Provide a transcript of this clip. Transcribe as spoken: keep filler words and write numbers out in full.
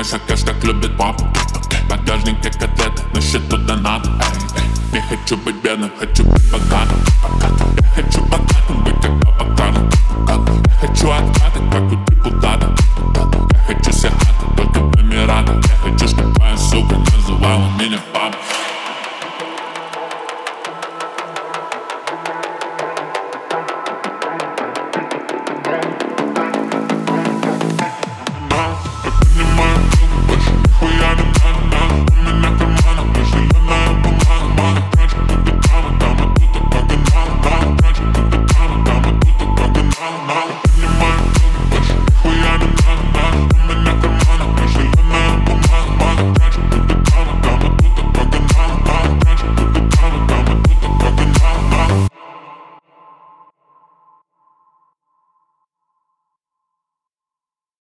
Наша кэш, как любит папа. В багажнике котлеты, на счету донат. Не хочу быть бедным, хочу быть богатым.